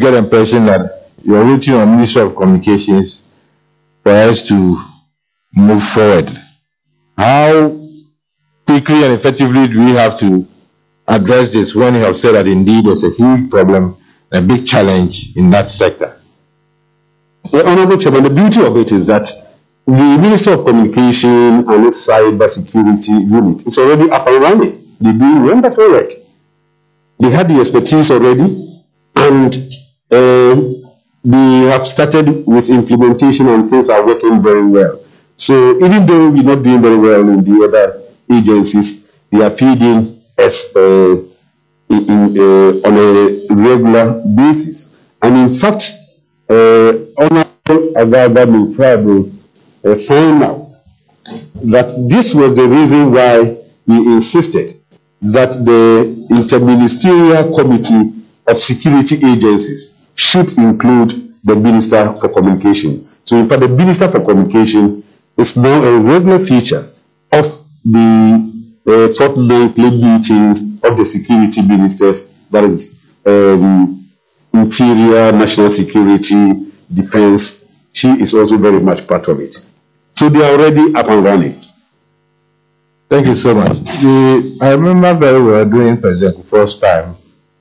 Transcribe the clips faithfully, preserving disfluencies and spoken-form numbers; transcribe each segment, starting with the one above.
get the impression that you're waiting on Ministry of Communications for us to move forward. How quickly and effectively do we have to address this when you have said that indeed there's a huge problem, a big challenge in that sector? The Honorable Chairman, the beauty of it is that the Ministry of Communication and its cyber security unit is already up and running. They're doing wonderful work. They had the expertise already, and uh, they have started with implementation, and things are working very well. So even though we're not doing very well in the other agencies, they are feeding us uh, in, uh, on a regular basis. And in fact, uh, Honorable Agaba Mufrabo uh, found out that this was the reason why he insisted that the Interministerial Committee of Security Agencies should include the Minister for Communication. So in fact, the Minister for Communication is now a regular feature of the uh, fortnightly meetings of the security ministers, that is um, Interior, National Security, Defense. She is also very much part of it. So they are already up and running. Thank you so much. The, I remember very well during President Kufuor's time,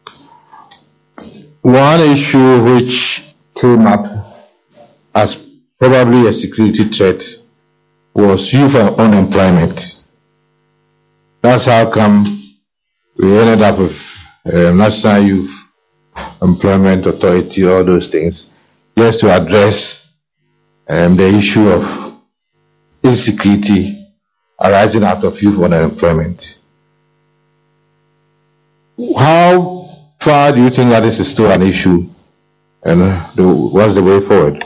one issue which came up as probably a security threat was youth unemployment. That's how come we ended up with uh, National Youth Employment Authority, all those things, just to address um, the issue of insecurity arising out of youth unemployment. How far do you think that this is still an issue, and uh, the, what's the way forward?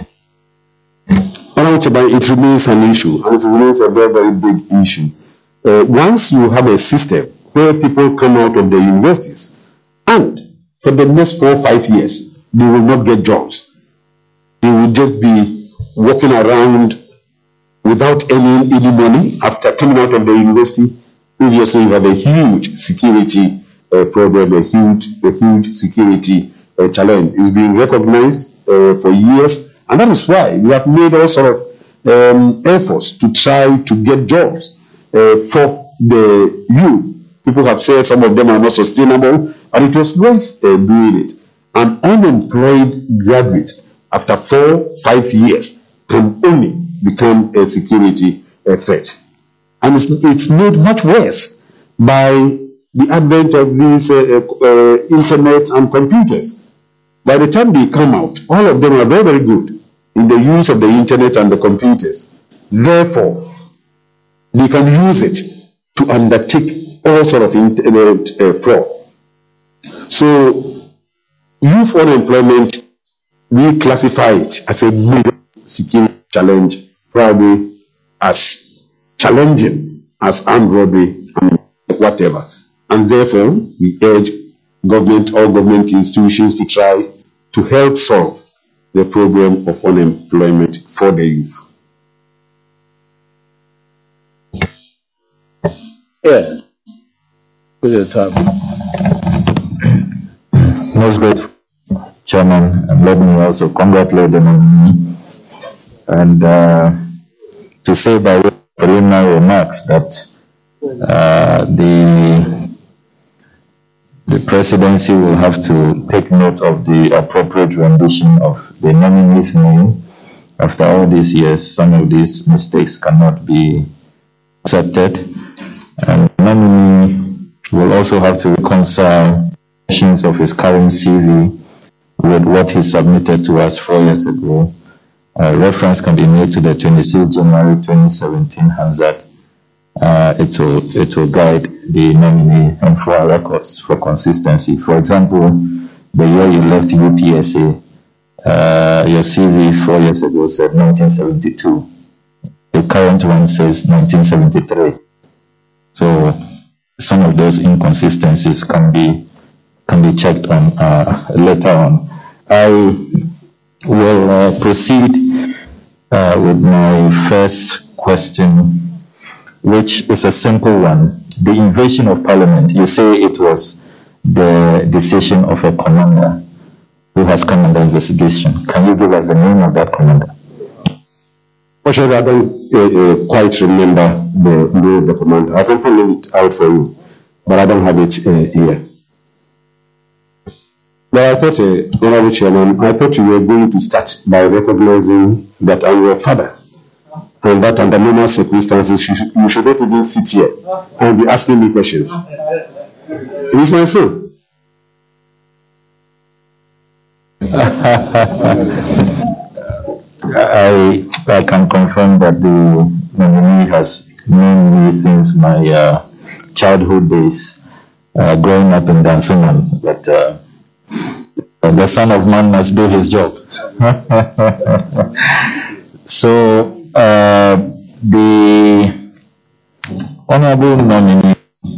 It remains an issue, and it remains a very, very big issue. Uh, once you have a system where people come out of the universities and for the next four or five years, they will not get jobs. They will just be walking around without earning any money after coming out of the university. Obviously, you have a huge security uh, problem, a huge, a huge security uh, challenge. It's been recognized uh, for years, and that is why we have made all sort of um, efforts to try to get jobs uh, for the youth. People have said some of them are not sustainable, and it was worth uh, doing it. An unemployed graduate after four, five years can only become a security uh, threat. And it's, it's made much worse by the advent of these uh, uh, internet and computers. By the time they come out, all of them are very, very good in the use of the internet and the computers. Therefore, they can use it to undertake all sort of internet uh, fraud. So, youth unemployment, we classify it as a major security challenge, probably as challenging as armed robbery and whatever. And therefore, we urge government, all government institutions to try to help solve the problem of unemployment for the youth. Yeah. Good at the top. Most grateful, Chairman, and let me also congratulate the nominee and uh, to say by way of preliminary remarks that uh, the the presidency will have to take note of the appropriate rendition of the nominee's name. After all these years, some of these mistakes cannot be accepted, and the nominee will also have to reconcile portions of his current C V with what he submitted to us four years ago. Uh, reference can be made to the twenty-sixth of January twenty seventeen Hansard. Uh, it will it will guide the nominee and for our records for consistency. For example, the year you left U P S A, uh, your C V four years ago said nineteen seventy-two. The current one says nineteen seventy-three. So some of those inconsistencies can be can be checked on uh, later on. I will uh, proceed uh, with my first question, which is a simple one. The invasion of Parliament, you say it was the decision of a commander. who has come under investigation. Can you give us the name of that commander? Actually, I don't uh, uh, quite remember the name of the commander. I can find it out for you, but I don't have it uh, here. But I thought, uh, Honorable Chairman, I thought you were going to start by recognizing that I'm your father, and that under normal circumstances you should, you should not even sit here and be asking me questions. He's my son. I I can confirm that the nominee has known me since my uh, childhood days, uh, growing up in Dansuman. But uh, the son of man must do his job. So uh, the honorable nominee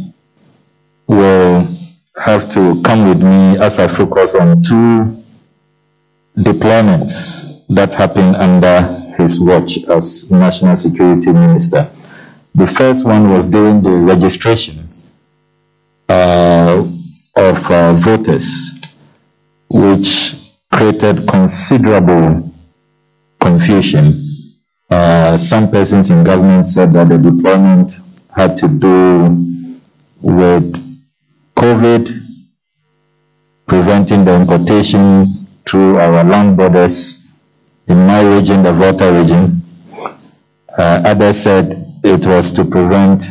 will have to come with me as I focus on two deployments that happened under his watch as National Security Minister. The first one was during the registration uh, of uh, voters, which created considerable confusion. Uh, some persons in government said that the deployment had to do with COVID, preventing the importation through our land borders in my region, the Volta region. Uh, others said it was to prevent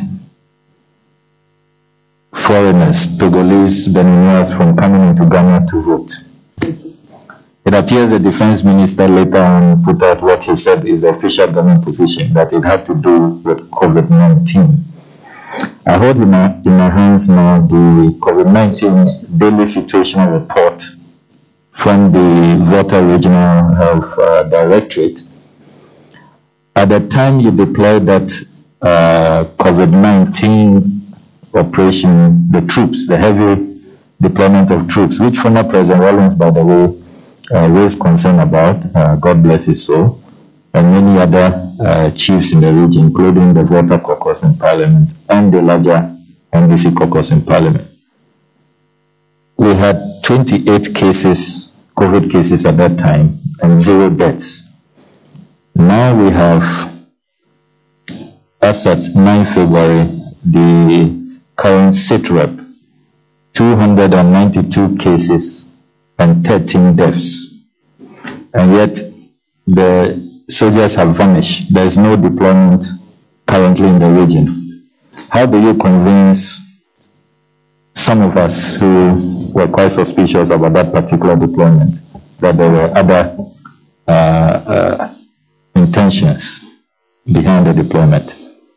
foreigners, Togolese, Beninese from coming into Ghana to vote. It appears the defense minister later on put out what he said is the official government position, that it had to do with COVID nineteen. I hold in my, in my hands now the COVID nineteen daily situational report from the Volta Regional Health uh, Directorate. At the time you deployed that uh, COVID nineteen operation, the troops, the heavy deployment of troops, which former President Rawlings, by the way, uh, raised concern about, uh, God bless his soul, and many other uh, chiefs in the region, including the Volta caucus in Parliament and the larger N D C caucus in Parliament. We had twenty-eight cases, COVID cases at that time, and zero deaths. Now we have, as at ninth February, the current sit rep, two hundred ninety-two cases and thirteen deaths. And yet the soldiers have vanished. There is no deployment currently in the region. How do you convince some of us who were quite suspicious about that particular deployment that there were other uh, uh, intentions behind the deployment?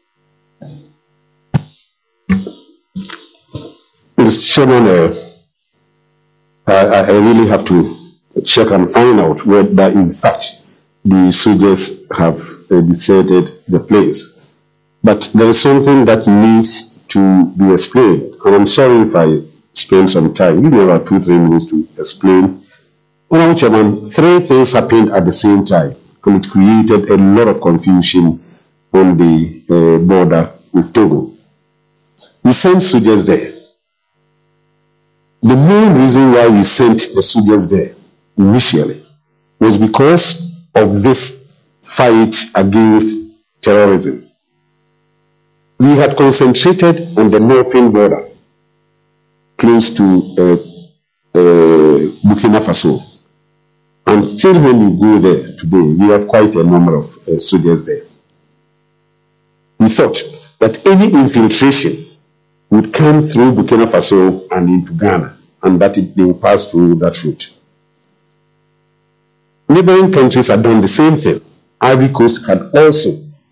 Mister Chairman, uh, I, I really have to check and find out whether in fact the soldiers have uh, deserted the place. But there is something that needs to be explained, and I'm sorry if I spend some time. Give me about two, three minutes to explain. Honorable Chairman, three things happened at the same time, and it created a lot of confusion on the uh, border with Togo. We sent soldiers there. The main reason why we sent the soldiers there initially was because of this fight against terrorism. We had concentrated on the northern border, close to uh, uh, Burkina Faso. And still when you go there today, we have quite a number of uh, soldiers there. We thought that any infiltration would come through Burkina Faso and into Ghana, and that it being passed through that route. Neighboring countries had done the same thing. Ivory Coast had also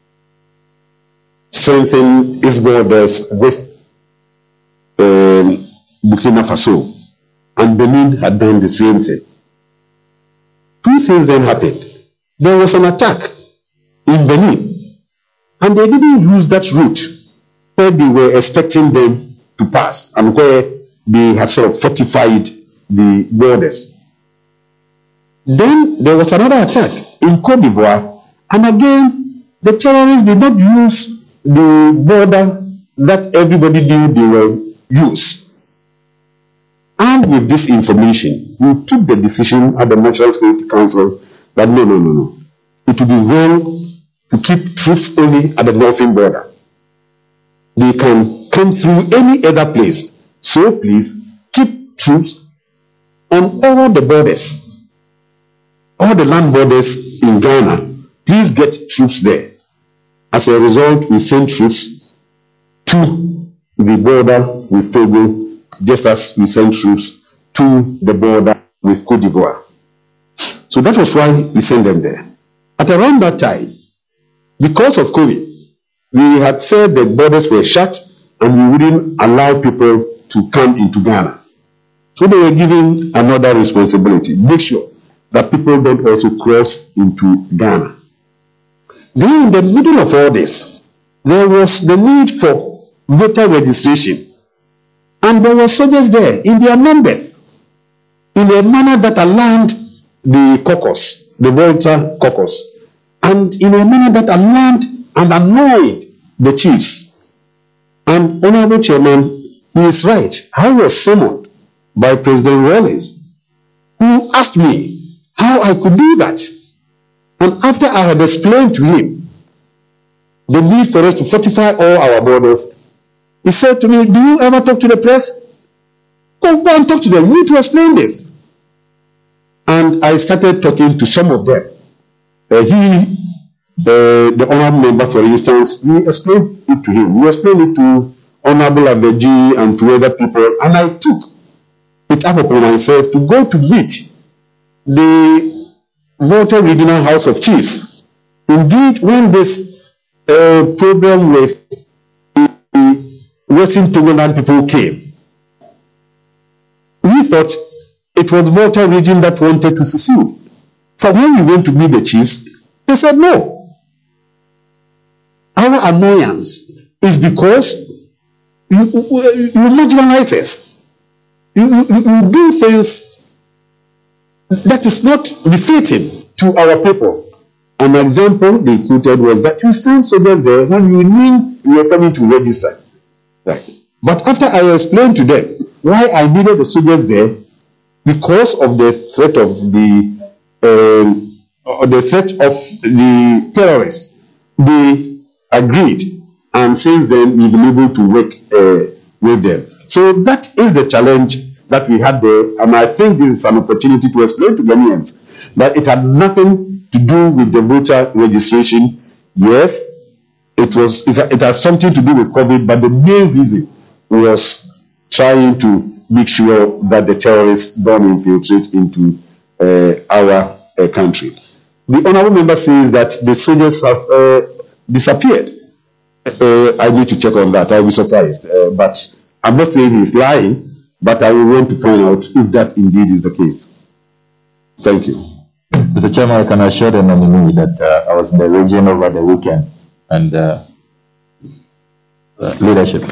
strengthened its borders with um, Burkina Faso, and Benin had done the same thing. Two things then happened. There was an attack in Benin, and they didn't use that route where they were expecting them to pass and where they had sort of fortified the borders. Then there was another attack in Cote d'Ivoire, and again the terrorists did not use the border that everybody knew they were used. armed with this information, we took the decision at the National Security Council that no, no, no, no. It would be wrong to keep troops only at the northern border. They can come through any other place. So please keep troops on all the borders, all the land borders in Ghana. Please get troops there. As a result, we send troops to the border with Togo, just as we send troops to the border with Cote d'Ivoire. So that was why we sent them there. At around that time, because of COVID, we had said the borders were shut and we wouldn't allow people to come into Ghana. So they were given another responsibility, make sure that people don't also cross into Ghana. Then in the middle of all this, there was the need for voter registration. And there were soldiers there in their numbers, in a manner that alarmed the caucus, the Volta caucus, and in a manner that alarmed and annoyed the chiefs. And Honorable Chairman, he is right. I was summoned by President Rawlings, who asked me how I could do that. And after I had explained to him the need for us to fortify all our borders, he said to me, do you ever talk to the press? Go, go and talk to them. You need to explain this. And I started talking to some of them. Uh, he, uh, the honorable member, for instance, we explained it to him. We explained it to Honorable Abeji and to other people. And I took it up upon myself to go to meet the Volta Regional House of Chiefs. Indeed, when this uh, problem with the Western Togoland people came, we thought it was Volta region that wanted to secede. So when we went to meet the chiefs, they said no. Our annoyance is because you, you, you marginalize us. You, you, you do things that is not befitting to our people. An example they quoted was that you send soldiers there when you knew you were coming to register. Right. But after I explained to them why I needed the soldiers there, because of the threat of the uh, the threat of the terrorists, they agreed, and since then we've been able to work uh, with them. So that is the challenge that we had there, and I think this is an opportunity to explain to Ghanaians that it had nothing to do with the voter registration. Yes, it was. It has something to do with COVID, but the main reason was trying to make sure that the terrorists don't infiltrate into uh, our uh, country. The honorable member says that the soldiers have uh, disappeared. Uh, I need to check on that. I'll be surprised. Uh, but I'm not saying he's lying, but I will want to find out if that indeed is the case. Thank you. Mister Chairman, I can assure the nominee that uh, I was in the region over the weekend and uh, uh, leadership.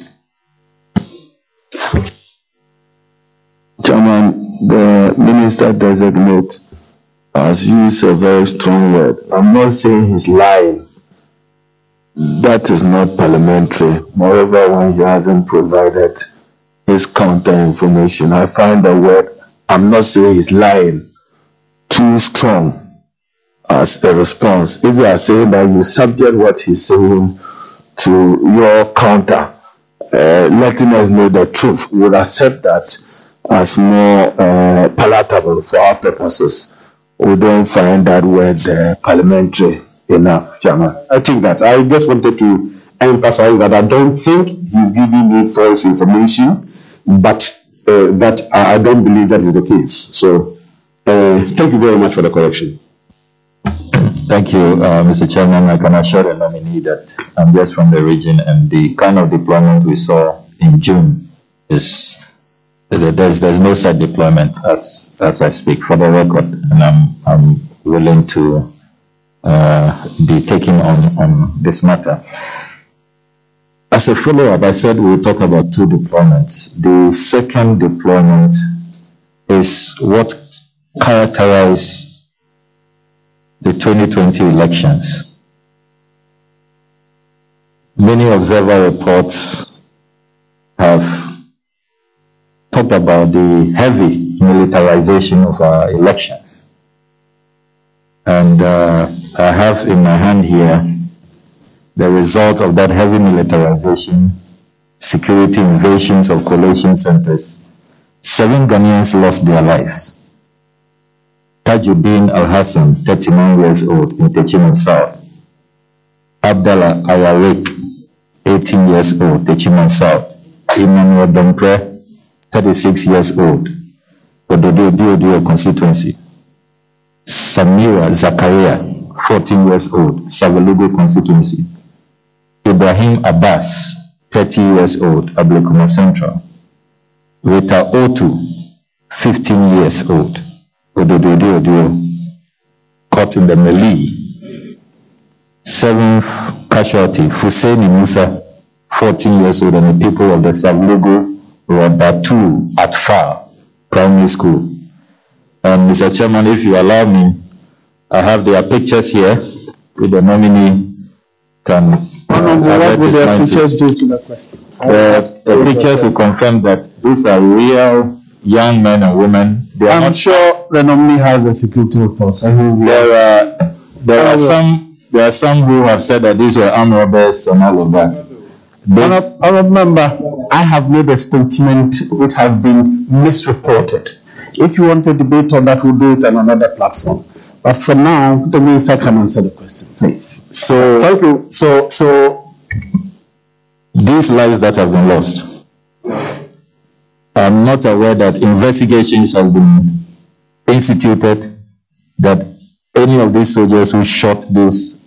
Chairman, the minister designate has used a very strong word. I'm not saying he's lying. That is not parliamentary. Moreover, when he hasn't provided his counter information, I find the word, I'm not saying he's lying, too strong as a response. If you are saying that you subject what he's saying to your counter, uh, letting us know the truth, we would accept that as more uh, palatable for our purposes. We don't find that word uh, parliamentary enough, Chairman. I think that I just wanted to emphasize that I don't think he's giving me false information, but uh, that I, I don't believe that is the case. So uh, thank you very much for the correction. Thank you, uh, Mister Chairman. I can assure the nominee that I'm just from the region, and the kind of deployment we saw in June is there's there's no such deployment as as I speak, for the record, and I'm I'm willing to uh, be taking on on this matter. As a follow-up, I said we'll talk about two deployments. The second deployment is what characterized the twenty twenty elections. Many observer reports have talked about the heavy militarization of our elections. And uh, I have in my hand here the result of that heavy militarization, security invasions of collation centers. Seven Ghanaians lost their lives. Tajuddin Al-Hassan, thirty-nine years old, in Techiman South. Abdallah Ayarik, eighteen years old, Techiman South. Emmanuel Dompre, thirty-six years old, Ododo Diodio constituency. Samira Zakaria, fourteen years old, Savalugo constituency. Ibrahim Abbas, thirty years old, Ablekuma Central. Rita Otu, fifteen years old, Ododo Diodio, caught in the melee. Seventh casualty, Hussein Musa, fourteen years old, and the people of the Savlugo Rabatu Atfa Primary School. And Mister Chairman, if you allow me, I have their pictures here with the nominee. Can uh, what would their pictures do to the question? The, the pictures will confirm that these are real young men and women. They are I'm not, sure the nominee has a security report. I think there are there are some there are some who have said that these were armed robbers and all of that. This, Honourable Member, I have made a statement which has been misreported. If you want to debate on that, we'll do it on another platform. But for now, the Minister can answer the question, please. so Thank you. so so these lives that have been lost, I'm not aware that investigations have been instituted, that any of these soldiers who shot these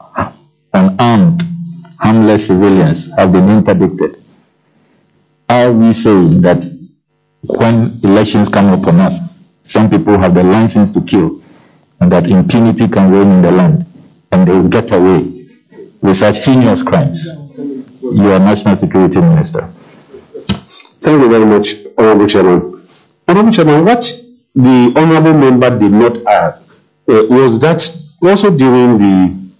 unarmed, harmless civilians have been interdicted. Are we saying that when elections come upon us, some people have the license to kill, and that impunity can reign in the land, and they will get away with such heinous crimes? You are National Security Minister. Thank you very much, Honorable Chairman. Honorable Chairman, what the Honorable Member did not add uh, was that also during the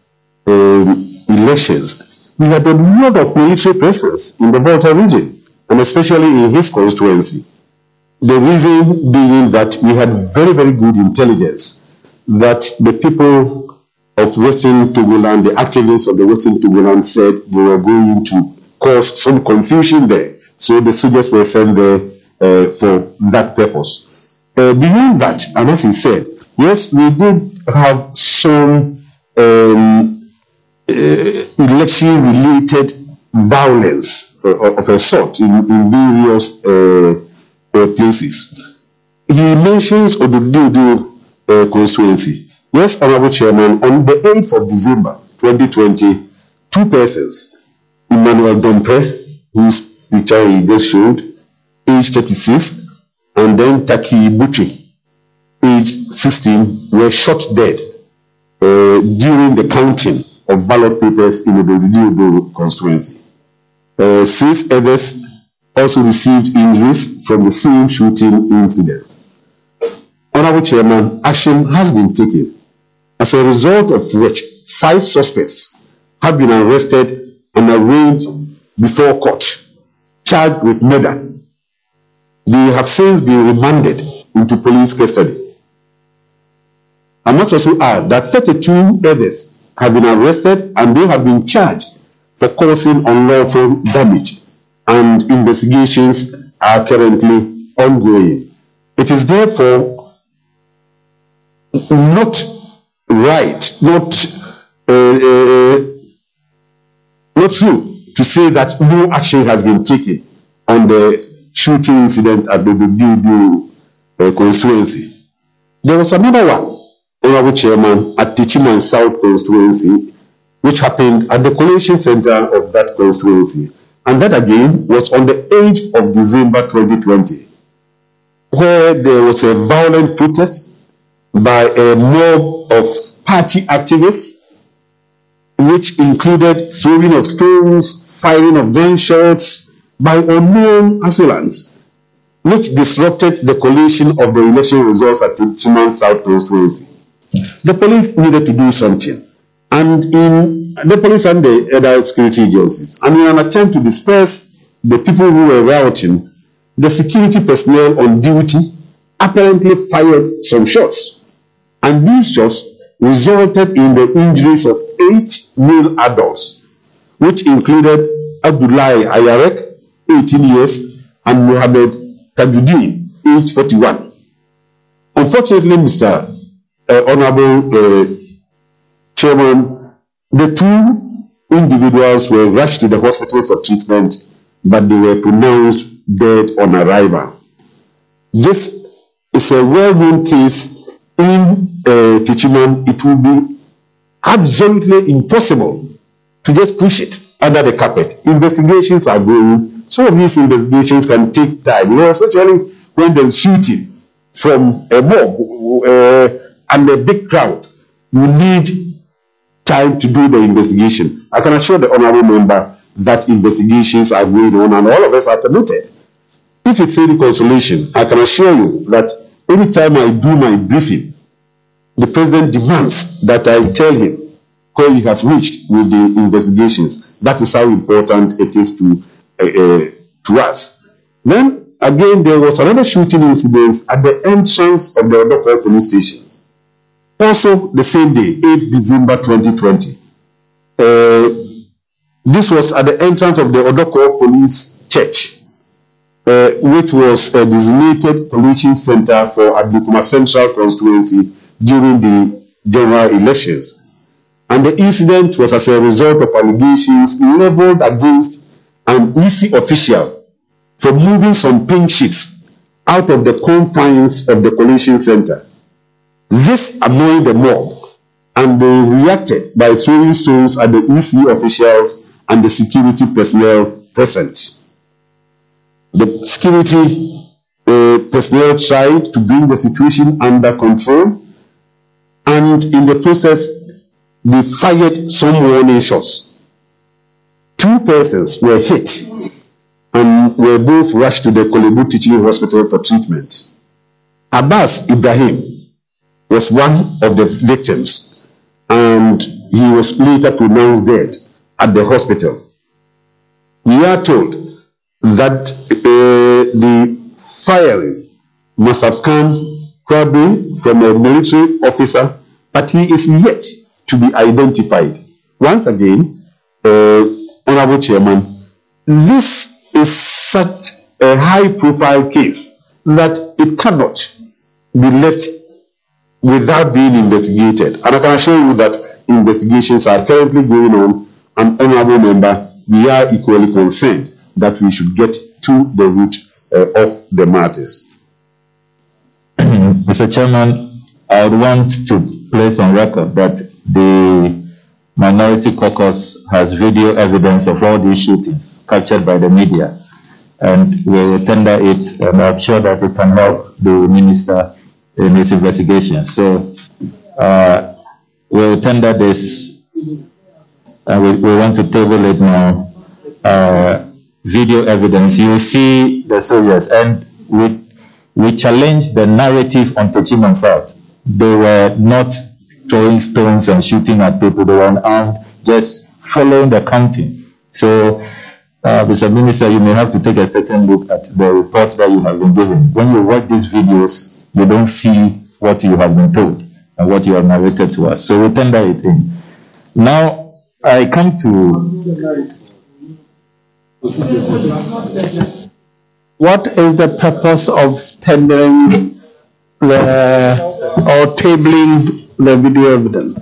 uh, elections, we had a lot of military presence in the Volta region, and especially in his constituency. The reason being that we had very, very good intelligence that the people of Western Togoland, the activists of the Western Togoland, said they were going to cause some confusion there. So the soldiers were sent there uh, for that purpose. Uh, beyond that, and as he said, yes, we did have some um, uh, election-related violence uh, of a sort in, in various uh, uh, places. He mentions Ododo uh, constituency. Yes, Honorable Chairman, on the eighth of December twenty twenty, two persons, Emmanuel Dompre, whose picture he just showed, age thirty-six, and then Taki Buchi, age sixteen, were shot dead uh, during the counting of ballot papers in the Ododo constituency. Uh, six others also received injuries from the same shooting incident. Honorable Chairman, action has been taken, as a result of which five suspects have been arrested and arraigned before court, charged with murder. They have since been remanded into police custody. I must also add that thirty-two others have been arrested and they have been charged for causing unlawful damage, and investigations are currently ongoing. It is therefore not right, not uh, uh, not true to say that no action has been taken on the shooting incident at the Ododo uh, constituency. There was another one, Honorable Chairman, at Techiman South constituency, which happened at the collation center of that constituency, and that again was on the eighth of December twenty twenty, where there was a violent protest by a mob of party activists, which included throwing of stones, firing of gunshots by unknown assailants, which disrupted the collation of the election results at Techiman South constituency. The police needed to do something, and in the police and the other security agencies, and in an attempt to disperse the people who were rioting, the security personnel on duty apparently fired some shots, and these shots resulted in the injuries of eight male adults, which included Abdullahi Ayarek, eighteen years, and Mohammed Tajuddin, age forty-one. Unfortunately, Mister Uh, Honorable uh, Chairman, the two individuals were rushed to the hospital for treatment, but they were pronounced dead on arrival. This is a well-known case in uh, Techiman. It will be absolutely impossible to just push it under the carpet. Investigations are going. Some of these investigations can take time, you know, especially when there's shooting from a mob uh, and a big crowd. You need time to do the investigation. I can assure the honorable member that investigations are going on and all of us are committed. If it's any consolation, I can assure you that anytime I do my briefing, the president demands that I tell him where we have reached with the investigations. That is how important it is to uh, uh, to us. Then again, there was another shooting incident at the entrance of the Odoko police station. Also the same day, eighth December twenty twenty. Uh, this was at the entrance of the Odoko Police Church, uh, which was a designated collection center for Ablekuma Central constituency during the general elections. And the incident was as a result of allegations leveled against an E C official for moving some pink sheets out of the confines of the collection center. This annoyed the mob, and they reacted by throwing stones at the E C officials and the security personnel present. The security uh, personnel tried to bring the situation under control, and in the process, they fired some warning shots. Two persons were hit and were both rushed to the Kolebu Teaching Hospital for treatment. Abbas Ibrahim was one of the victims, and he was later pronounced dead at the hospital. We are told that uh, the firing must have come probably from a military officer, but he is yet to be identified. Once again, uh, Honorable Chairman, this is such a high-profile case that it cannot be left without being investigated. And I can assure you that investigations are currently going on, and Honorable Member, we are equally concerned that we should get to the root uh, of the matters. Mister Chairman, I would want to place on record that the Minority Caucus has video evidence of all these shootings captured by the media, and we will tender it, and I'm sure that it can help the minister in this investigation. So uh, we will tender this, and we, we want to table it now. Uh, video evidence, you see the soldiers, and we, we challenge the narrative on Techiman South. They were not throwing stones and shooting at people. They were unarmed, just following the counting. So, uh, Mister Minister, you may have to take a second look at the report that you have been given. When you watch these videos, you don't see what you have been told and what you have narrated to us. So we tender it in. Now, I come to... What is the purpose of tendering the or tabling the video evidence?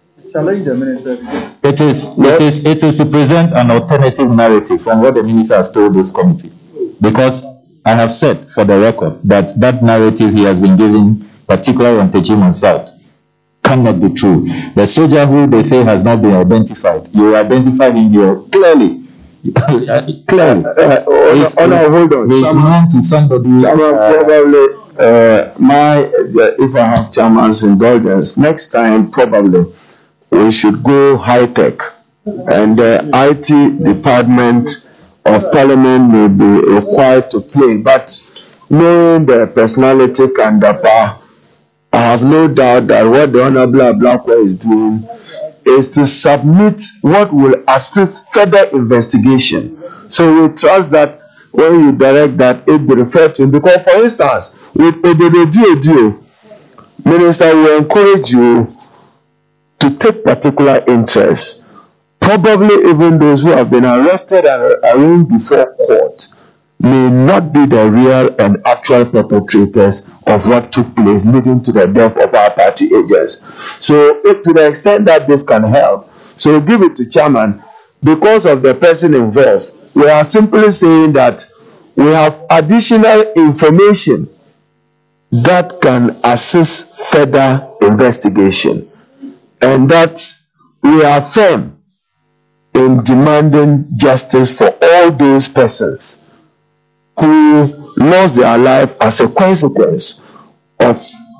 It is, it is, it is to present an alternative narrative from what the minister has told this committee. Because I have said for the record that that narrative he has been giving, particularly on Techiman South, cannot be true. The soldier who they say has not been identified, you identify him here clearly. clearly. Uh, uh, oh, no, hold on. He is known to somebody. Chairman, uh, probably, uh, my, uh, if I have chairman's indulgence, next time probably we should go high tech, and the I T department of Parliament may be required to play. But knowing the personality Kandapa, I have no doubt that what the Honorable Ablakwa is doing is to submit what will assist further investigation. So we trust that when you direct that it be referred to him. Because, for instance, with Odedo, Minister will encourage you to take particular interest. Probably even those who have been arrested and arraigned before court may not be the real and actual perpetrators of what took place leading to the death of our party agents. So if to the extent that this can help, so give it to chairman. Because of the person involved, we are simply saying that we have additional information that can assist further investigation, and that we are firm in demanding justice for all those persons who lost their life as a consequence of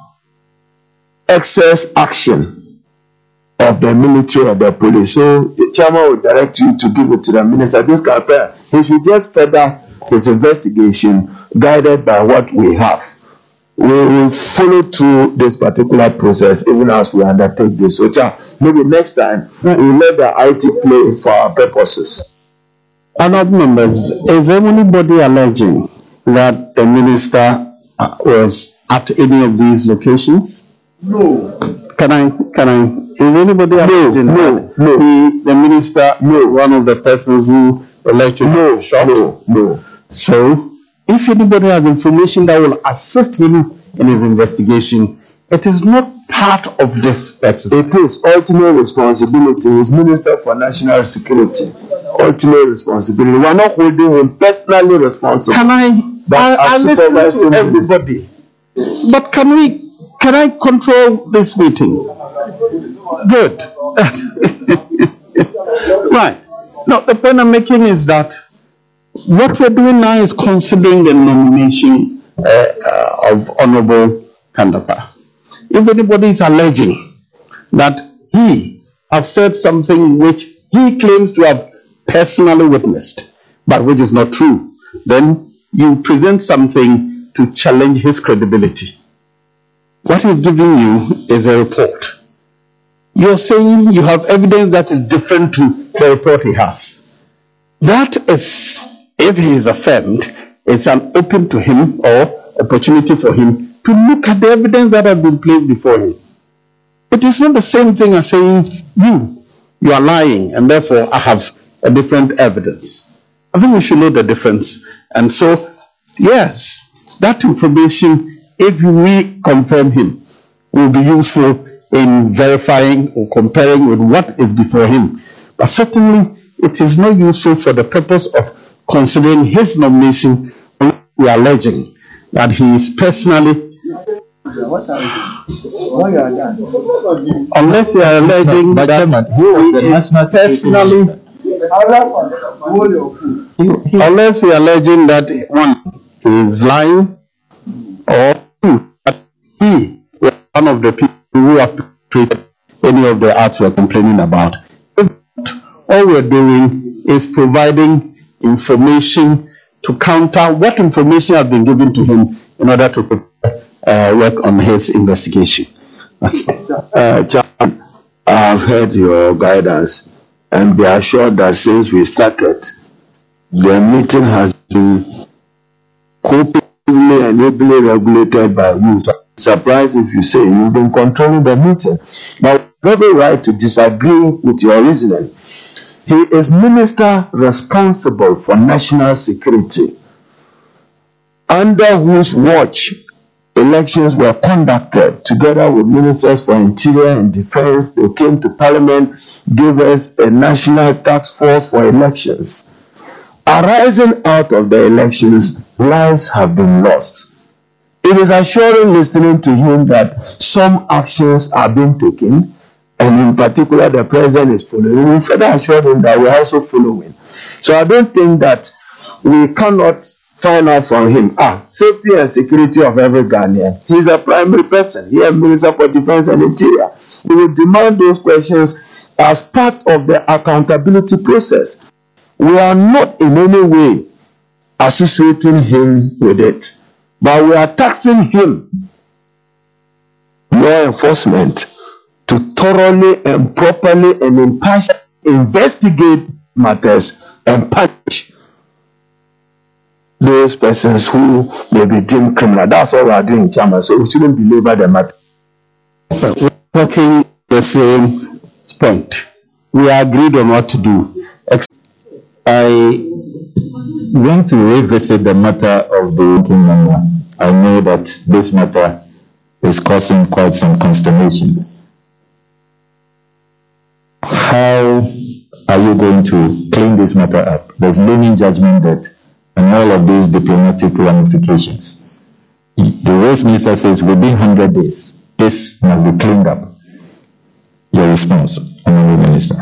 excess action of the military or the police. So the chairman will direct you to give it to the minister. This campaign, he should just further his investigation guided by what we have. We will follow through this particular process even as we undertake this. So maybe next time we will let the I T play for our purposes. Honourable members, is anybody alleging that the minister uh, was at any of these locations? No. Can I, can I, is anybody alleging no, that no. The, the minister, no, one of the persons who elected no, no, no. So, if anybody has information that will assist him in his investigation, it is not part of this exercise. It is ultimate responsibility. He is Minister for National Security. Ultimate responsibility. We are not holding him personally responsible. Can I? But I, I listen to everybody. But can we? Can I control this meeting? Good. Right. Now, the point I'm making is that what we're doing now is considering the nomination uh, uh, of Honorable Kandapa. If anybody is alleging that he has said something which he claims to have personally witnessed, but which is not true, then you present something to challenge his credibility. What he's giving you is a report. You're saying you have evidence that is different to the report he has. That is, if he is affirmed, it's an open to him or opportunity for him to look at the evidence that has been placed before him. It is not the same thing as saying you, you are lying and therefore I have a different evidence. I think we should know the difference. And so, yes, that information, if we confirm him, will be useful in verifying or comparing with what is before him. But certainly, it is not useful for the purpose of considering his nomination. We are alleging that he is personally, unless you are alleging But, that Chairman, he was the he is national personally, unless we are alleging that one is lying, or two, that he was one of the people who have perpetrated any of the acts we are complaining about. All we're doing is providing information to counter what information has been given to him in order to uh, work on his investigation. Uh, John, I have heard your guidance, and be assured that since we started, the meeting has been cooperatively and ably regulated by you. Surprised if you say you've been controlling the meeting. Now, you have every right to disagree with your reasoning. He is minister responsible for national security, under whose watch elections were conducted, together with ministers for interior and defense. They came to parliament, gave us a national task force for elections. Arising out of the elections, lives have been lost. It is assuring listening to him that some actions are being taken, and in particular the president is following. We further assure him that we are also following. So I don't think that we cannot find out from him, ah, safety and security of every Ghanaian. He's a primary person. He is Minister for Defense and Interior. We will demand those questions as part of the accountability process. We are not in any way associating him with it, but we are taxing him, law enforcement, to thoroughly and properly and impartially investigate matters and punish those persons who may be deemed criminal. That's all we are doing, Chairman. So we shouldn't belabor the matter. We're talking the same point. We agreed on what to do. I want to revisit the matter of the working member. I know that this matter is causing quite some consternation. How are you going to clean this matter up? There's looming judgment debt and all of these diplomatic ramifications. The Race Minister says within one hundred days, this must be cleaned up. Your response, Honourable Minister.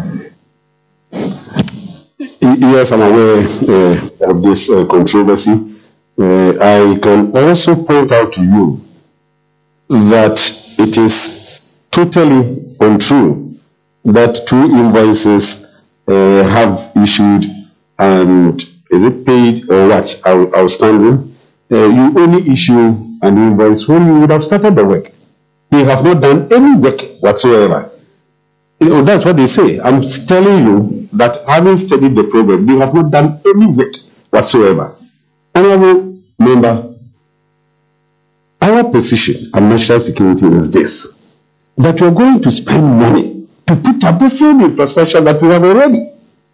Yes, I'm aware uh, of this uh, controversy. Uh, I can also point out to you that it is totally untrue that two invoices uh, have issued and is it paid or what out, outstanding. Uh, you only issue an invoice when you would have started the work. They have not done any work whatsoever. You know, that's what they say. I'm telling you that having studied the program, they have not done any work whatsoever. Honorable member, our position on national security is this, that we are going to spend money to put up the same infrastructure that we have already.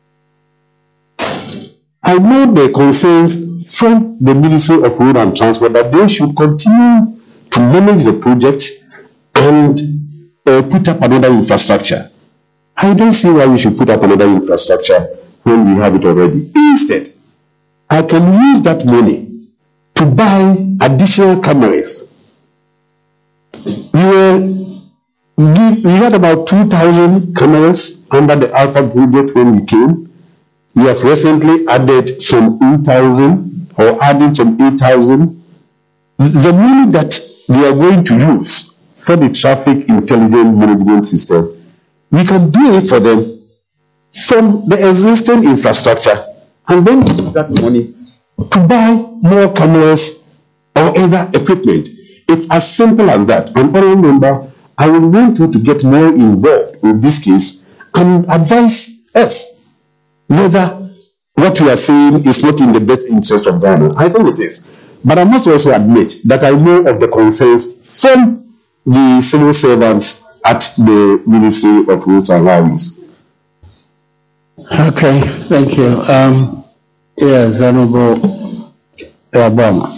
I know the concerns from the Ministry of Road and Transport that they should continue to manage the project and uh, put up another infrastructure. I don't see why we should put up another infrastructure when we have it already. Instead, I can use that money to buy additional cameras. We were give, we had about two thousand cameras under the Alpha project when we came. We have recently added some eight thousand or added some eight thousand. The money that we are going to use for the traffic intelligence management system, we can do it for them from the existing infrastructure and then use that money to buy more cameras or other equipment. It's as simple as that. And I remember, I would want you to get more involved with this case and advise us whether what we are saying is not in the best interest of Ghana. I think it is. But I must also admit that I know of the concerns from the civil servants at the Ministry of Roads and Highways. Okay, thank you. Um, yes, Honorable Obama.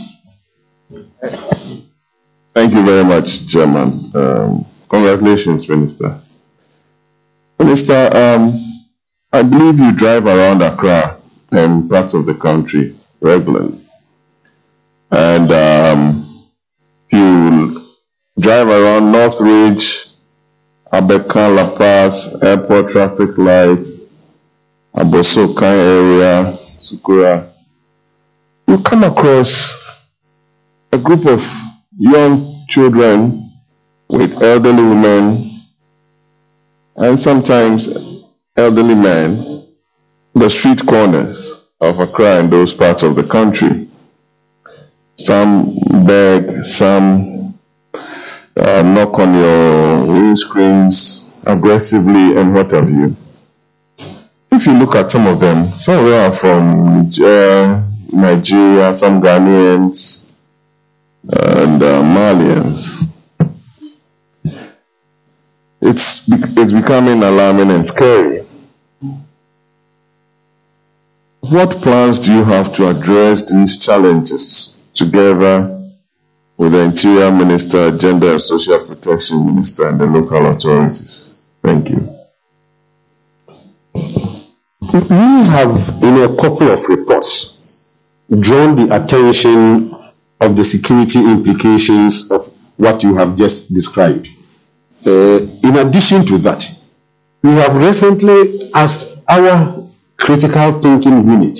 Thank you very much, Chairman. Um, congratulations, Minister. Minister, um, I believe you drive around Accra and parts of the country regularly. And um, if you drive around North Ridge, Abeka, La Paz, airport traffic lights, Abosoka area, Sukura, you come across a group of young children with elderly women and sometimes elderly men, the street corners of Accra and those parts of the country. Some beg, some uh, knock on your windscreens aggressively and what have you. If you look at some of them, some of them are from uh, Nigeria, some Ghanaians, and uh, Malians. It's, it's becoming alarming and scary. What plans do you have to address these challenges together with the Interior Minister, Gender and Social Protection Minister, and the local authorities? Thank you. We have, in a couple of reports, drawn the attention of the security implications of what you have just described. Uh, in addition to that, we have recently asked our critical thinking unit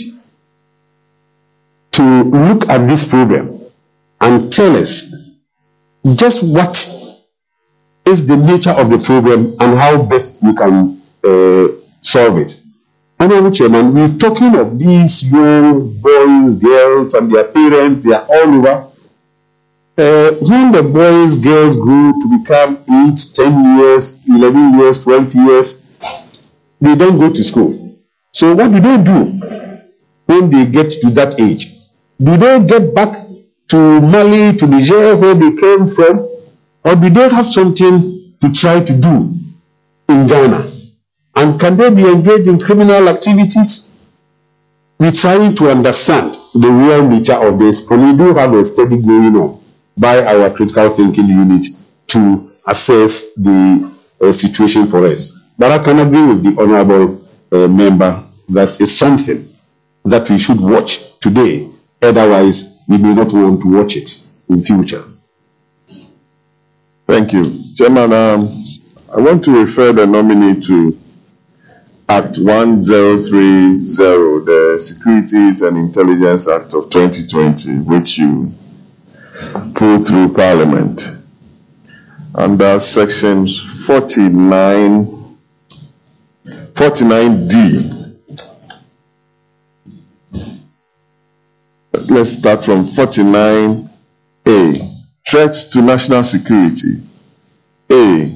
to look at this program and tell us just what is the nature of the program and how best we can uh, solve it. Honorable Chairman, we're talking of these young boys, girls, and their parents. They are all over. Uh, when the boys, girls grow to become eight, ten years, eleven years, twelve years, they don't go to school. So what do they do when they get to that age? Do they get back to Mali, to Niger, where they came from? Or do they have something to try to do in Ghana? And can they be engaged in criminal activities? We're trying to understand the real nature of this, and we do have a study going on by our critical thinking unit to assess the uh, situation for us. But I can agree with the honorable uh, member that is something that we should watch today. Otherwise, we may not want to watch it in future. Thank you. Chairman, um, I want to refer the nominee to Act one thousand thirty, the Securities and Intelligence Act of twenty twenty, which you pulled through Parliament. Under sections forty-nine, forty-nine D. Let's start from forty-nine A. Threats to national security. A.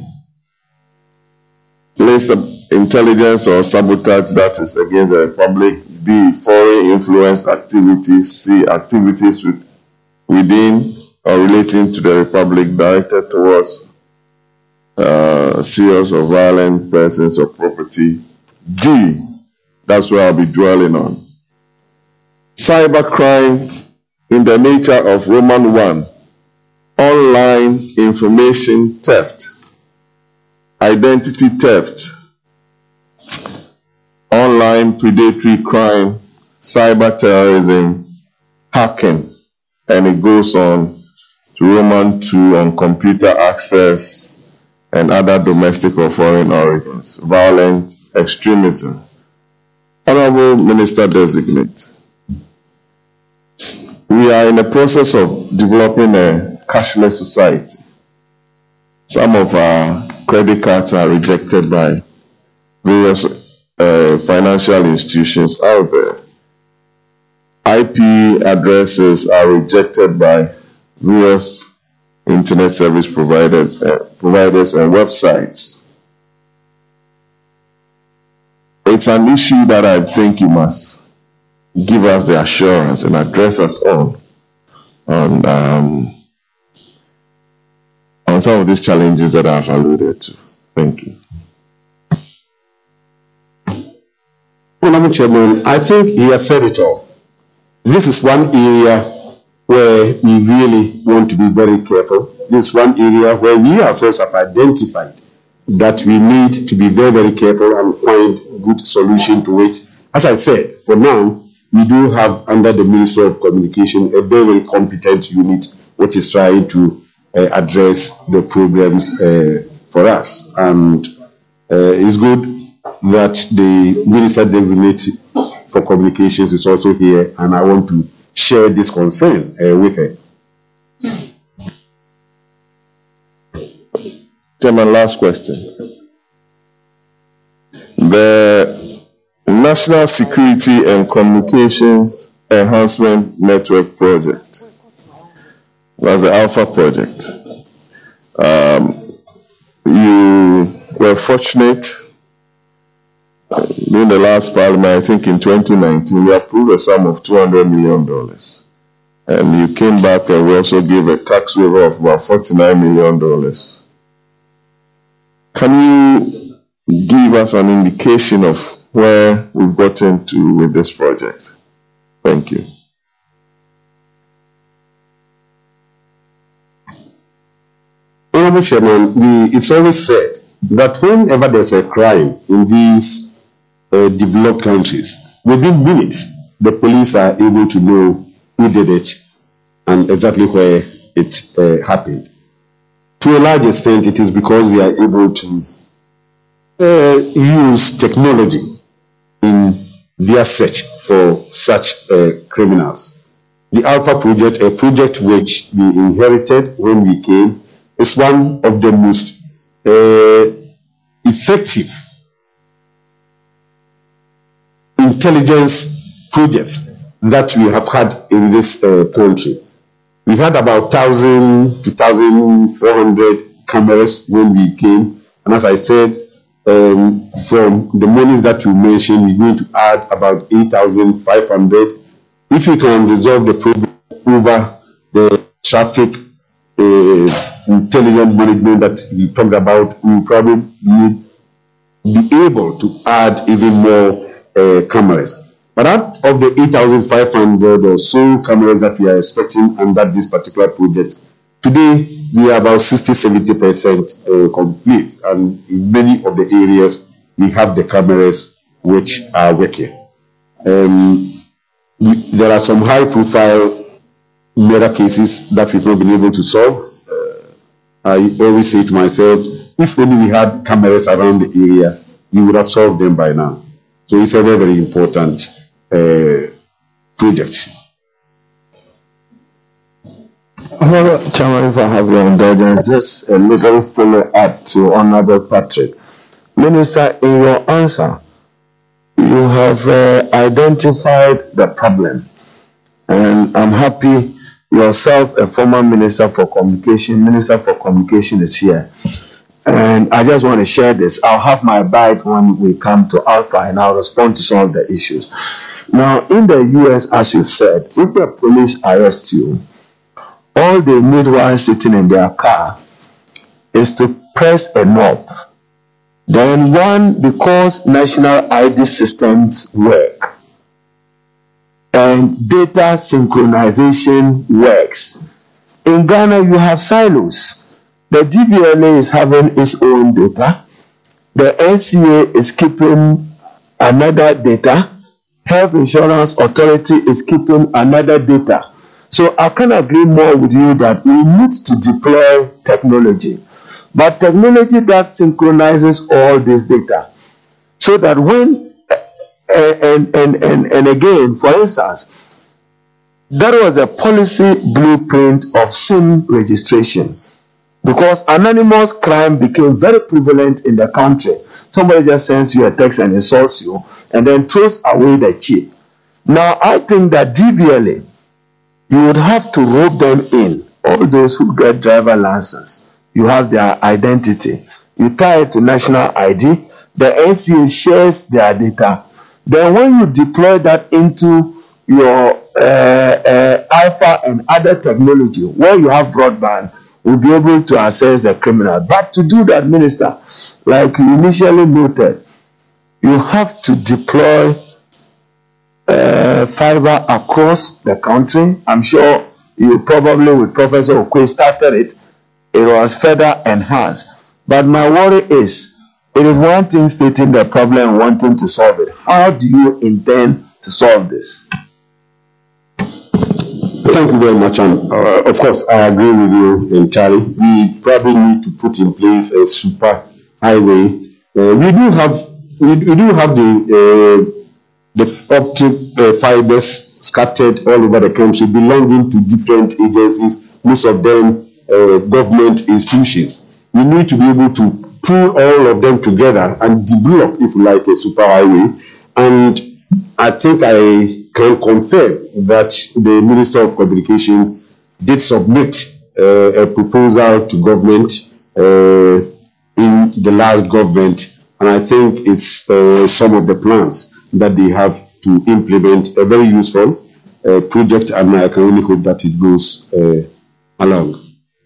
Place the intelligence or sabotage that is against the Republic. B. Foreign influence activities. C. Activities with, within or relating to the Republic directed towards uh, serious or violent persons or property. D. That's where I'll be dwelling on. Cybercrime in the nature of Roman one. Online information theft. Identity theft. Online predatory crime, cyber terrorism, hacking, and it goes on to Roman two on computer access and other domestic or foreign origins, violent extremism. Honorable Minister Designate, we are in the process of developing a cashless society. Some of our credit cards are rejected by various Uh, financial institutions out there. I P addresses are rejected by various internet service providers, uh, providers and websites. It's an issue that I think you must give us the assurance and address us on on um, on some of these challenges that I've alluded to. Thank you. Honorable Chairman, I think he has said it all. This is one area where we really want to be very careful. This is one area where we ourselves have identified that we need to be very, very careful and find good solution to it. As I said, for now, we do have under the Ministry of Communication a very, very competent unit which is trying to uh, address the problems uh, for us. And uh, it's good that the Minister Designate for Communications is also here, and I want to share this concern uh, with her. Chairman, last question. The National Security and Communications Enhancement Network Project was the Alpha Project. Um, you were fortunate. In the last parliament, I think in twenty nineteen, we approved a sum of two hundred million dollars. And you came back and we also gave a tax waiver of about forty-nine million dollars. Can you give us an indication of where we've gotten to with this project? Thank you. Honorable Chairman, we, it's always said that whenever there's a crime in these uh, developed countries, within minutes, the police are able to know who did it and exactly where it uh, happened. To a large extent, it is because they are able to uh, use technology in their search for such uh, criminals. The Alpha Project, a project which we inherited when we came, is one of the most uh, effective intelligence projects that we have had in this uh, country. We had about one thousand to one thousand four hundred cameras when we came, and as I said, um, from the monies that you mentioned, we're going to add about eight thousand five hundred If we can resolve the problem over the traffic uh, intelligent management that we talked about, we will probably be, be able to add even more uh, cameras. But out of the eight thousand five hundred or so cameras that we are expecting under this particular project, today we are about sixty to seventy percent uh, complete, and in many of the areas we have the cameras which are working. Um, we, there are some high-profile murder cases that we've not been able to solve. Uh, I always say to myself, if only we had cameras around the area, we would have solved them by now. So it's a very, very important uh, project. Well, Chairman, if I have your indulgence, just a little follow-up to Honorable Patrick. Minister, in your answer, you have uh, identified the problem, and I'm happy yourself, a former Minister for Communication, Minister for Communication is here, and I just want to share this. I'll have my bite when we come to Alpha, and I'll respond to some of the issues. Now, in the U S, as you've said, if the police arrest you, all they need while sitting in their car is to press a knob. Then one, because national I D systems work and data synchronization works. In Ghana, you have silos. The D V L A is having its own data. The N C A is keeping another data. Health Insurance Authority is keeping another data. So I can agree more with you that we need to deploy technology. But technology that synchronizes all this data, so that when, and, and, and, and again, for instance, that was a policy blueprint of SIM registration, because anonymous crime became very prevalent in the country. Somebody just sends you a text and insults you, and then throws away the chip. Now, I think that D V L A, you would have to rope them in, all those who get driver license. You have their identity. You tie it to national I D. The N C A shares their data. Then when you deploy that into your uh, uh, Alpha and other technology, where you have broadband, will be able to assess the criminal. But to do that, Minister, like you initially noted, you have to deploy uh, fiber across the country. I'm sure you probably, with Professor Okwe, started it. It was further enhanced. But my worry is, it is one thing stating the problem and wanting to solve it. How do you intend to solve this? Thank you very much. And uh, of course, I agree with you entirely. We probably need to put in place a super highway. Uh, we do have we, we do have the uh, the optic uh, fibers scattered all over the country, belonging to different agencies. Most of them uh, government institutions. We need to be able to pull all of them together and develop, if you like, a super highway. And I think I can confirm that the Minister of Communication did submit uh, a proposal to government uh, in the last government, and I think it's uh, some of the plans that they have to implement a very useful uh, project, and I can only hope that it goes uh, along.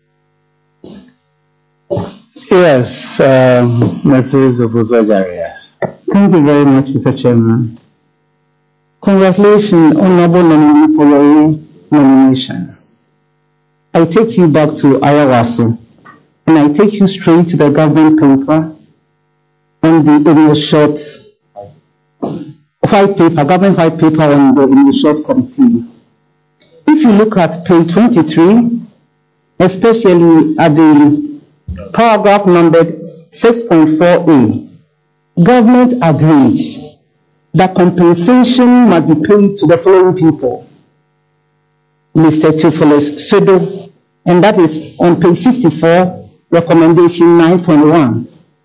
Yes, um, Missus Obuzo-Jarius. Thank you very much, Mister Chairman. Congratulations, Honorable Nominee, for your nomination. I take you back to Ayawaso, and I take you straight to the government paper on the Initial white paper, government white paper on the Initial Committee. If you look at page twenty-three, especially at the paragraph numbered six point four A, government agrees that compensation must be paid to the following people: Mister Theophilus Sodo, and that is on page sixty-four, recommendation nine point one.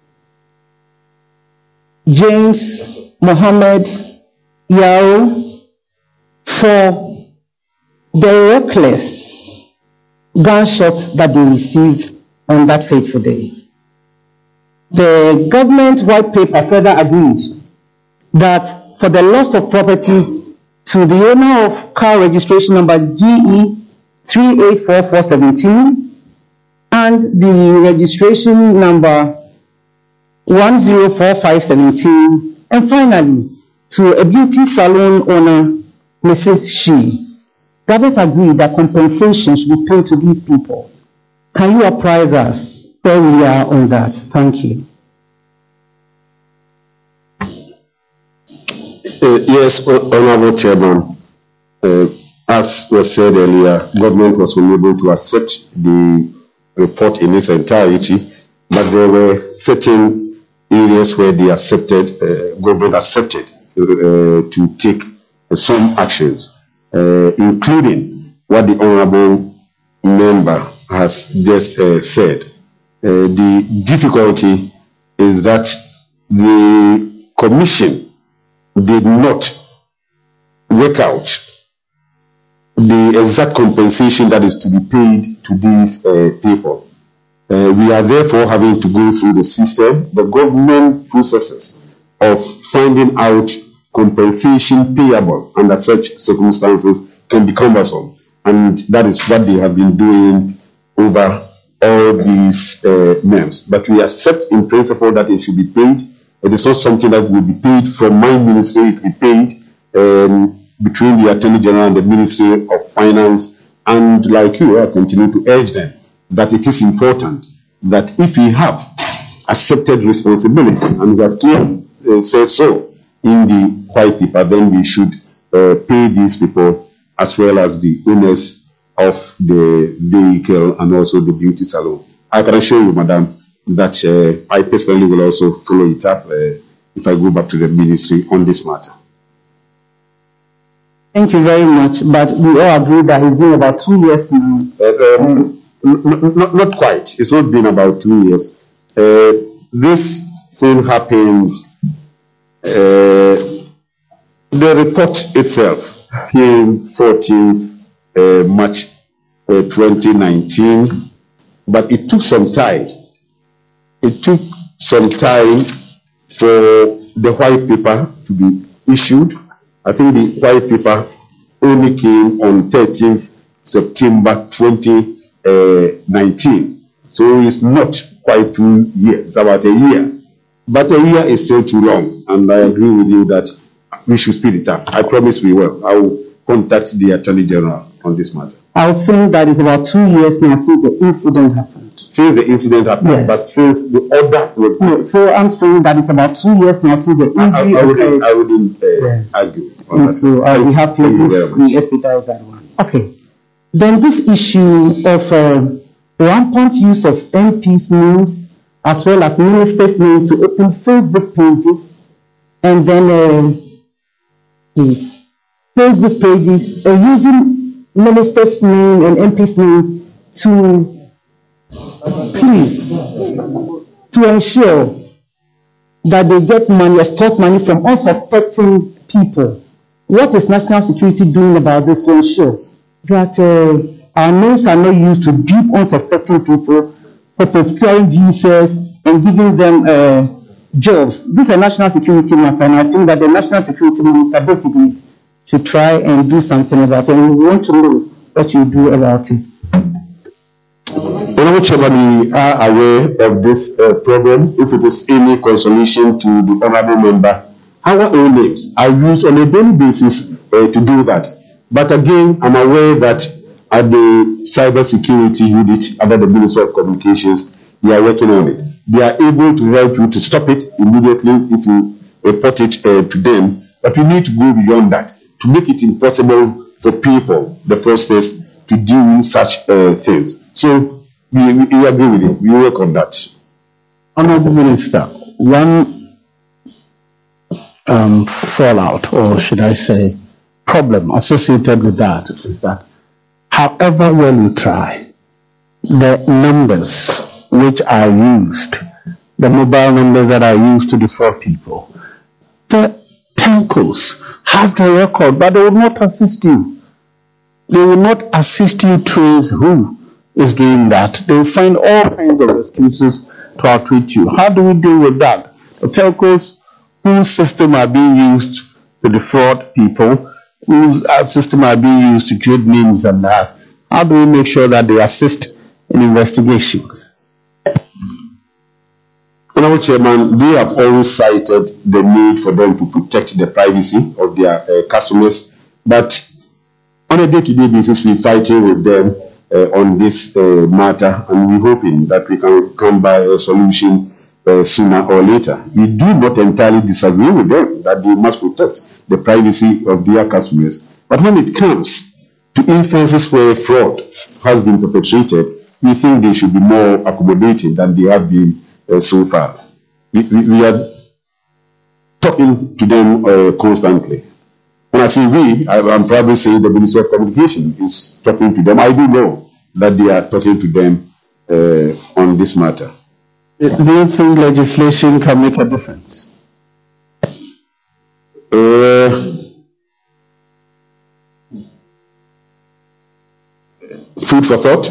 James Mohammed Yao, for the reckless gunshots that they received on that fateful day. The government white paper further agreed that for the loss of property to the owner of car registration number G E three eight four four one seven and the registration number one zero four five one seven, and finally to a beauty salon owner, Missus Shi. Government agreed that compensation should be paid to these people. Can you apprise us where we are on that? Thank you. Uh, yes, Honorable Chairman. Uh, as was said earlier, government was unable to accept the report in its entirety, but there were certain areas where they accepted, uh, government accepted uh, to take uh, some actions, uh, including what the Honorable Member has just uh, said. Uh, the difficulty is that the Commission did not work out the exact compensation that is to be paid to these uh, people. Uh, we are therefore having to go through the system. The government processes of finding out compensation payable under such circumstances can be cumbersome, and that is what they have been doing over all these uh, names. But we accept in principle that it should be paid. It is not something that will be paid from my ministry. It will be paid um, between the Attorney General and the Ministry of Finance, and like you, I continue to urge them that it is important that if we have accepted responsibility, and we have clearly uh, said so in the white paper, then we should uh, pay these people as well as the owners of the vehicle and also the beauty salon. I can assure you, Madam, that uh, I personally will also follow it up uh, if I go back to the ministry on this matter. Thank you very much, but we all agree that it's been about two years now. Uh, um, not, not quite. It's not been about two years. Uh, this thing happened, uh, the report itself came fourteenth uh, March uh, twenty nineteen, but it took some time. It took some time for the white paper to be issued. I think the white paper only came on thirteenth September twenty nineteen. So it's not quite two years, it's about a year. But a year is still too long, and I agree with you that we should speed it up. I promise we will. I will contact the Attorney General on this matter. I was saying that it's about two years now since the incident happened. Since the incident happened, Yes. but since the order was No, so I'm saying that it's about two years now since the I, I, injury I wouldn't, occurred. I wouldn't uh, Yes. argue on And that. so I'll be happy Thank you very if much. we expedite that one. Okay. Then this issue of uh, rampant use of M Ps' names as well as ministers' names to open Facebook pages, and then uh, please, Facebook pages uh, using ministers' name and M P's name to please to ensure that they get money, extort money from unsuspecting people. What is national security doing about this to ensure that uh, our names are not used to dupe unsuspecting people for procuring visas and giving them uh, jobs? This is a national security matter, and I think that the national security minister designate should try and do something about it, and we want to know what you do about it. Honorable Chairman, we are aware of this uh, problem. If it is any consolation to the honorable member, our own names are used on a daily basis uh, to do that. But again, I'm aware that at the cyber security unit under the Ministry of Communications, they are working on it. They are able to help you to stop it immediately if you report it uh, to them. But we need to go beyond that to make it impossible for people, the fraudsters, to do such uh, things. So we, we, we agree with it. We work on that. Honorable Minister, one um, fallout, or should I say, problem associated with that is that however well you try, the numbers which are used, the mobile numbers that are used to defraud people, the telcos have the record, but they will not assist you. They will not assist you trace who is doing that. They will find all kinds of excuses to outwit you. How do we deal with that? The telcos whose system are being used to defraud people, whose uh, system are being used to create names and that, how do we make sure that they assist in investigations? Honorable Chairman, they have always cited the need for them to protect the privacy of their uh, customers, but on a day-to-day basis, we're fighting with them uh, on this uh, matter, and we're hoping that we can come by a solution uh, sooner or later. We do not entirely disagree with them that they must protect the privacy of their customers, but when it comes to instances where fraud has been perpetrated, we think they should be more accommodating than they have been uh, so far. We, we, we are talking to them uh, constantly. When I say we, I, I'm probably saying the Ministry of Communication is talking to them. I do know that they are talking to them uh, on this matter. Do you think legislation can make a difference? Uh, food for thought?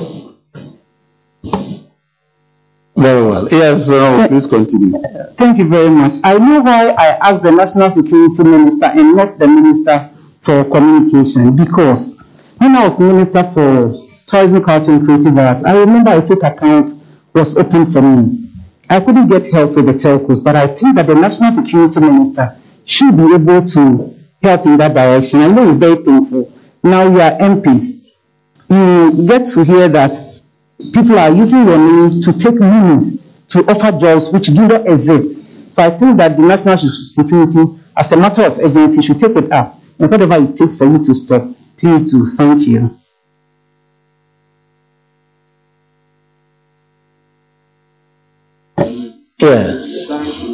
Very well. Yes, uh, please continue. Thank you very much. I know why I asked the National Security Minister and not the Minister for Communication, because when I was Minister for Tourism, Culture and Creative Arts, I remember a fake account was opened for me. I couldn't get help with the telcos, but I think that the National Security Minister should be able to help in that direction. I know it's very painful. Now you are M Ps. You get to hear that people are using your name to take means to offer jobs which do not exist. So I think that the national security, as a matter of urgency, should take it up. And whatever it takes for you to stop, please do. Thank you. Yes.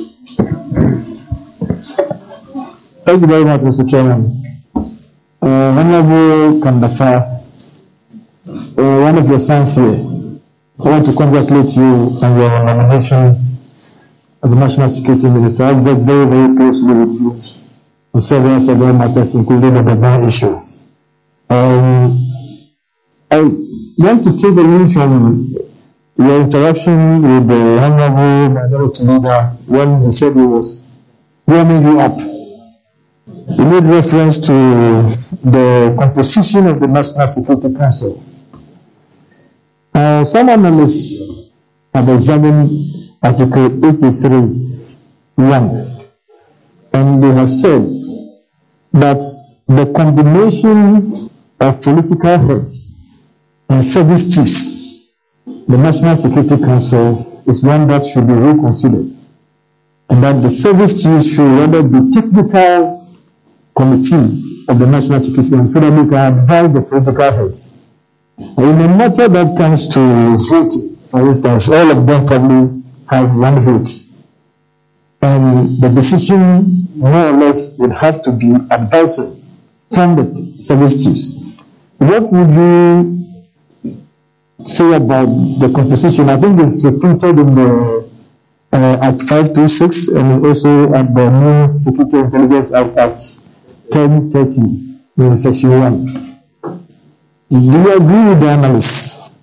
Thank you very much, Mister Chairman. Uh, Honorable Kandafa, uh, one of your sons here, I want to congratulate you on your nomination as the National Security Minister. I've worked very, very closely with you on several, several matters, including the Gabon issue. Um, I want to take the lead from your interaction with the Honorable Minority Leader when he said he was warming you up. He made reference to the composition of the National Security Council. Uh, some analysts have examined Article eighty-three one, and they have said that the combination of political heads and service chiefs, the National Security Council, is one that should be reconsidered, and that the service chiefs should rather be technical committee of the National Security Council so that they can advise the political heads. In a matter that comes to voting, for instance, all of them probably have one vote, and the decision more or less would have to be advisory from the service chiefs. What would you say about the composition? I think it's reprinted in the uh, Act five two six and also at the new Security Intelligence Act Act ten thirty in Section one. Do you agree with the analysis?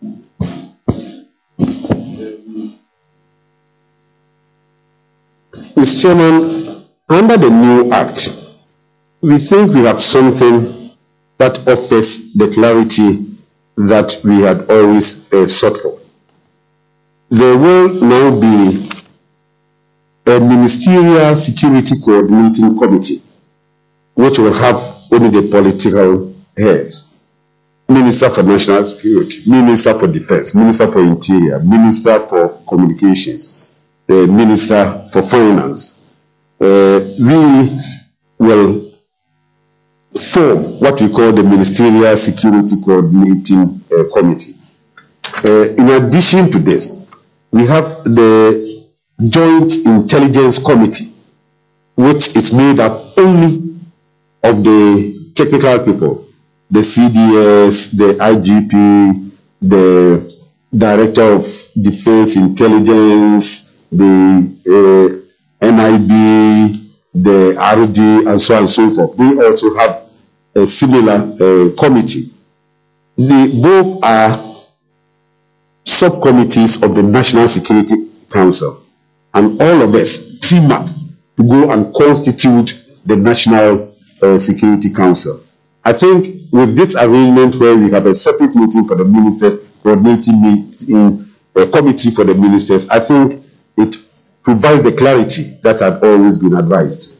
Mister Chairman, under the new Act, we think we have something that offers the clarity that we had always uh, sought for. There will now be a Ministerial Security Coordinating Committee, which will have only the political heads. Minister for National Security, Minister for Defense, Minister for Interior, Minister for Communications, the Minister for Finance. Uh, we will form what we call the Ministerial Security Coordinating uh, Committee. Uh, in addition to this, we have the Joint Intelligence Committee, which is made up only of the technical people. The C D S, the I G P, the Director of Defense Intelligence, the uh, N I B, the R D, and so on and so forth. They also have a similar uh, committee. They both are subcommittees of the National Security Council, and all of us team up to go and constitute the National uh, Security Council. I think with this arrangement where we have a separate meeting for the ministers, coordinating meeting, a committee for the ministers, I think it provides the clarity that had always been advised.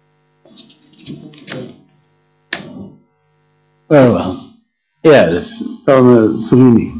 Very well. Yes, Doctor Sumini.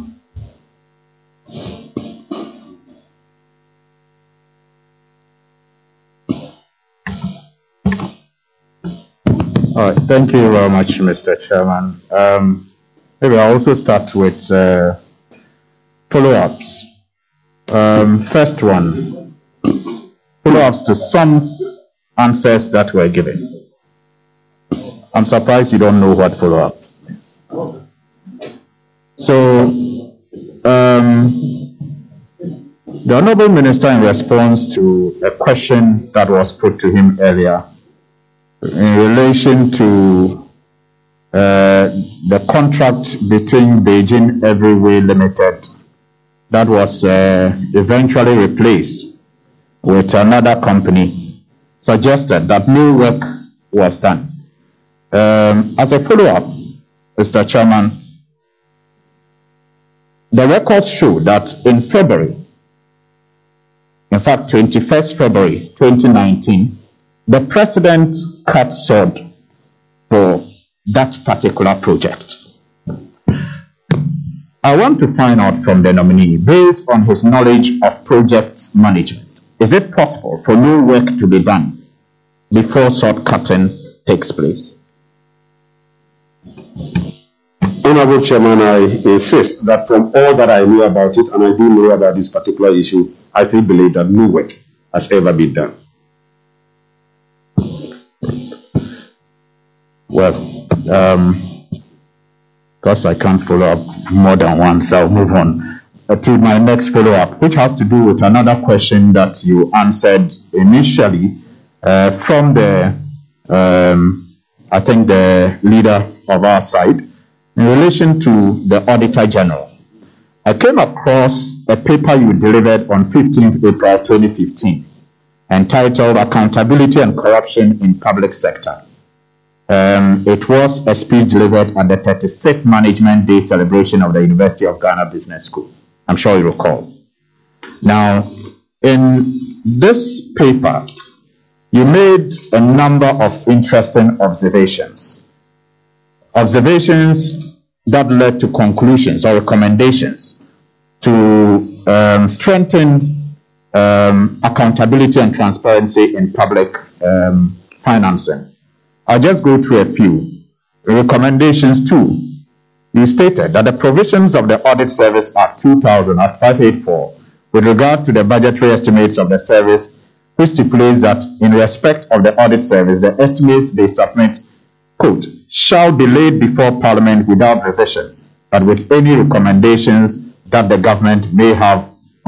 All right, thank you very much, Mister Chairman. Um, maybe I'll also start with uh, follow-ups. Um, first one, follow-ups to some answers that were given. I'm surprised you don't know what follow-ups means. So, um, the Honorable Minister, in response to a question that was put to him earlier, in relation to uh, the contract between Beijing Everyway Limited that was uh, eventually replaced with another company, suggested that no work was done. Um, as a follow-up, Mister Chairman, the records show that in February, in fact, twenty-first February twenty nineteen, the president cut short for that particular project. I want to find out from the nominee, based on his knowledge of project management, is it possible for no work to be done before short cutting takes place? Honorable Chairman, I insist that from all that I know about it, and I do know about this particular issue, I still believe that no work has ever been done. Well, um, because I can't follow up more than once, I'll move on uh, to my next follow-up, which has to do with another question that you answered initially uh, from the, um, I think, the leader of our side, in relation to the Auditor General. I came across a paper you delivered on fifteenth April twenty fifteen, entitled Accountability and Corruption in Public Sector. Um, it was a speech delivered at the thirty-sixth Management Day celebration of the University of Ghana Business School. I'm sure you recall. Now, in this paper, you made a number of interesting observations. Observations that led to conclusions or recommendations to um, strengthen um, accountability and transparency in public um, financing. I'll just go through a few. Recommendations two. You stated that the provisions of the Audit Service Act two thousand at five eighty-four with regard to the budgetary estimates of the service, which stipulates that in respect of the Audit Service, the estimates they submit, quote, shall be laid before Parliament without revision, but with any recommendations that the government may have